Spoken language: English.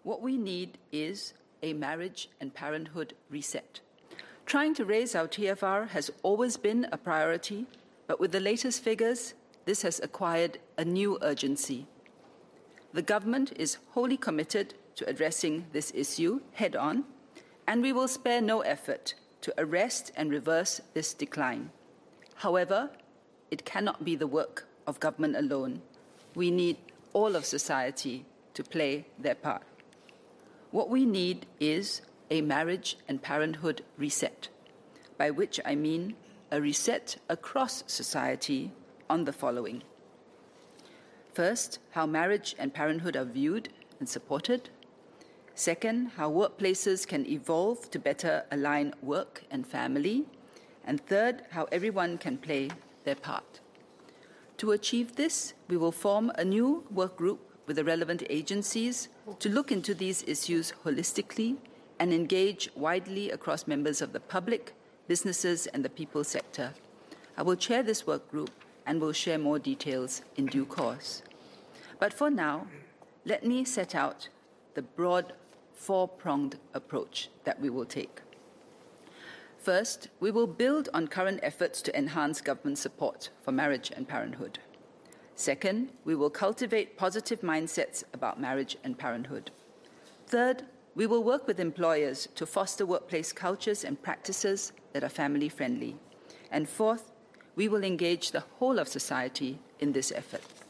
What we need is a marriage and parenthood reset. Trying to raise our TFR has always been a priority, but with the latest figures, this has acquired a new urgency. The government is wholly committed to addressing this issue head-on, and we will spare no effort to arrest and reverse this decline. However, it cannot be the work of government alone. We need all of society to play their part. What we need is a marriage and parenthood reset, by which I mean a reset across society on the following. First, how marriage and parenthood are viewed and supported. Second, how workplaces can evolve to better align work and family. And third, how everyone can play their part. To achieve this, we will form a new work group with the relevant agencies to look into these issues holistically and engage widely across members of the public, businesses, and the people sector. I will chair this work group and will share more details in due course. But for now, let me set out the broad four-pronged approach that we will take. First, we will build on current efforts to enhance government support for marriage and parenthood. Second, we will cultivate positive mindsets about marriage and parenthood. Third, we will work with employers to foster workplace cultures and practices that are family-friendly. And fourth, we will engage the whole of society in this effort.